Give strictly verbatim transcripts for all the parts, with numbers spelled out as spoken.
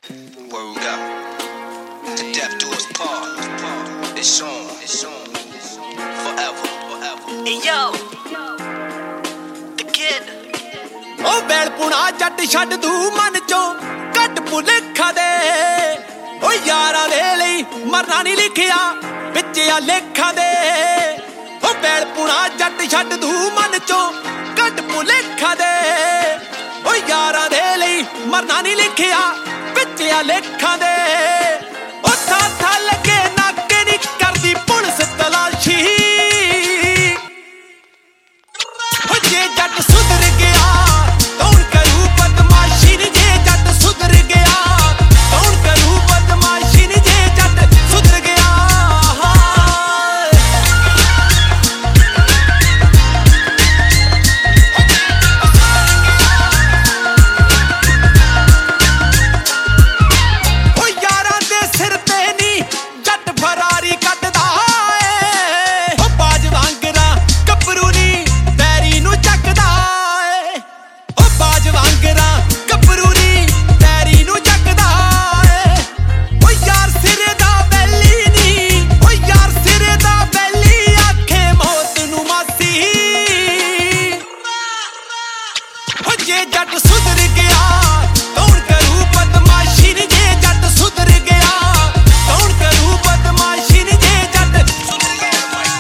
Word up. The death do us part. It's on. It's on. Forever. Forever. Hey yo, the kid. ਉਹ ਬੈਲਪੁਣਾ ਜੱਟ ਛੱਡ ਦੂ ਮਨ ਚੋਂ ਕੱਟ ਭੁਲੇਖਾ ਦੇ ਓ ਯਾਰਾਂ ਦੇ ਲਈ ਮਰਨਾ ਨਹੀਂ ਲਿਖਿਆ ਵਿੱਚ ਆ ਲੇਖਾਂ ਦੇ ਉਹ ਬੈਲਪੁਣਾ ਜੱਟ ਛੱਡ ਦੂ ਮਨ ਚੋਂ ਕੱਟ ਭੁਲੇਖਾ ਦੇ ਓ ਯਾਰਾਂ ਦੇ ਲਈ ਮਰਨਾ ਨਹੀਂ ਲਿਖਿਆ ਵਿੱਚ ਆ ਲੇਖਾਂ ਦੇ ਉਹ ਥਾਂ ਥਾਂ ਲੱਗੇ ਨਾਕੇ ਨਹੀਂ ਕਰਦੀ ਪੁਲਿਸ ਤਲਾਸ਼ੀ ਉਹ ਜੇ ਜੱਟ ਸੁਧਰ ਗਿਆ ਜੇ ਜੱਟ ਸੁਧਰ ਗਿਆ ਕੌਣ ਕਰੂ ਬਦਮਾਸ਼ੀ ਨੀ ਜੇ ਜੱਟ ਸੁਧਰ ਗਿਆ ਕੌਣ ਕਰੂ ਬਦਮਾਸ਼ੀ ਨੀ ਜੇ ਜੱਟ ਸੁਧਰ ਗਿਆ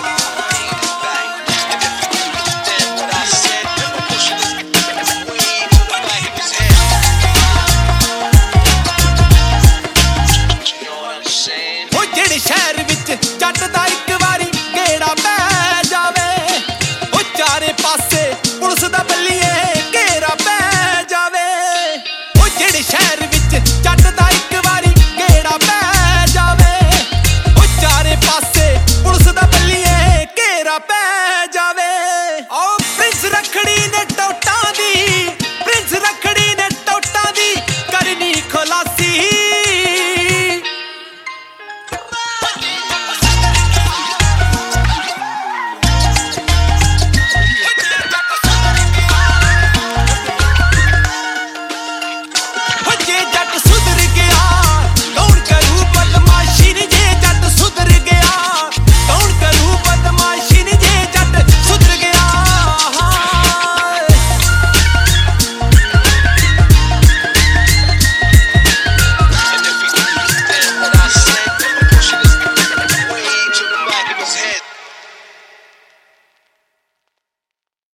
ਉਹ ਜਿਹੜੇ ਸ਼ਹਿਰ ਵਿੱਚ ਜੱਟ ਦਾ ਇੱਕ ਵਾਰੀ ਗੇੜਾ ਪੈ ਜਾਵੇ ਉਹ ਚਾਰੇ ਪਾਸੇ ਪੁਲਿਸ ਦਾ ਬੱਲੀਏ ਸ਼ਹਿਰ ਵਿੱਚ ਜੱਟ